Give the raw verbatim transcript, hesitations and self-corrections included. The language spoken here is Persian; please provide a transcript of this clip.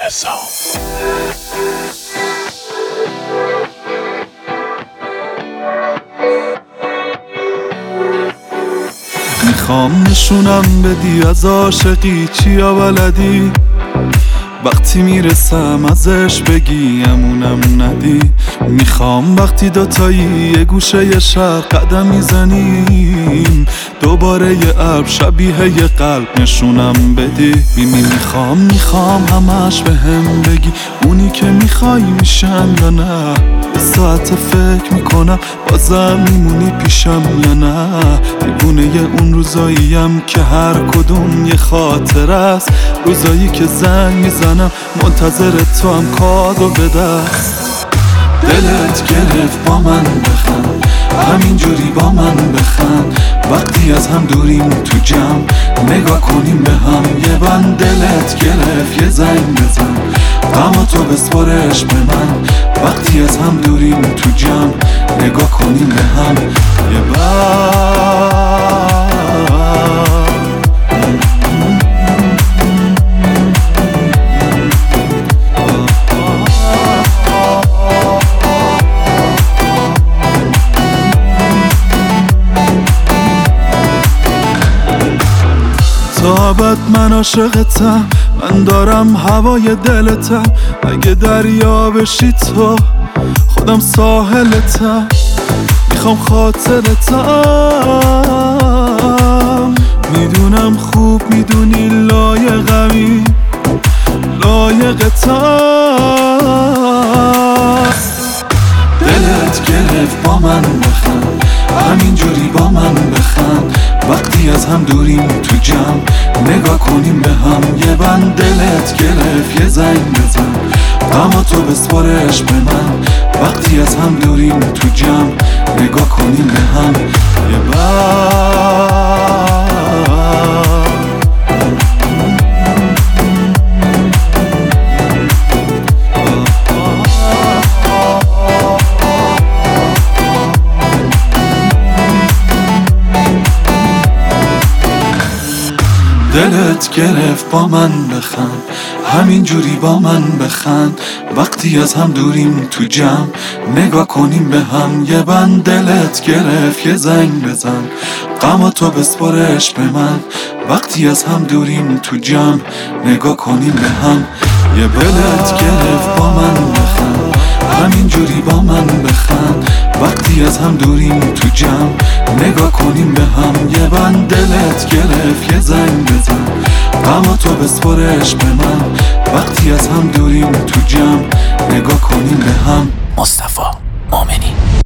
رضا. میخوام نشونم بدی از عاشقی چیا بلدی، وقتی میرسم ازش بگی امونم ندی. میخوام وقتی دوتایی یه گوشه یه شب قدم میزنیم دوباره یه ابر شبیه یه قلب نشونم بدی. میمی میخوام میخوام همش به هم بگی اونی که میخوای میشم یا نه. یه ساعت فکر میکنم بازم میمونی پیشم یا نه. دیوونه اون روزاییم که هر کدوم یه خاطر است، روزایی که زنگ میزنم منتظر تو هم کادو به دست. دلت گرفت با من بخند، همینجوری با من بخند، وقتی از هم دوریم تو جمع نگاه کنیم به هم. یه بند دلت گرفت یه زنگ بزن، غم تو بسپارش به من، وقتی از هم دوریم تو جمع نگاه کنیم به هم. یه بند تا ابد من عاشقتم، من دارم هوای دلتم. اگه دریا بشی تو خودم ساحلتم، میخوام خاطرتم. میدونم خوب میدونی لایقمی لایقتم. دلت گرفت با من بخند، همینجوری با من بخند، وقتی از هم دوریم تو جمع نگاه کنیم به هم. یه بند دلت گرفت یه زنگ بزن، غم تو بسپارش به من، وقتی از هم دوریم تو جمع نگاه کنیم به هم. یه بند دلت گرفت با من بخند، همینجوری با من بخند، وقتی از هم دوریم تو جمع نگاه کنیم به هم. یه بند دلت گرفت یه زنگ بزن، غم تو بسپارش به من، وقتی از هم دوریم تو جمع نگاه کنیم به هم. یه دلت گرفت با من بخند، همینجوری با من بخند، وقتی از هم دوریم تو جمع نگاه کنیم به هم. یه بند دلت گرفت یه زنگ بزن، غم تو بسپارش به من، وقتی از هم دوریم تو جمع نگاه کنیم به هم. مصطفی مومنی.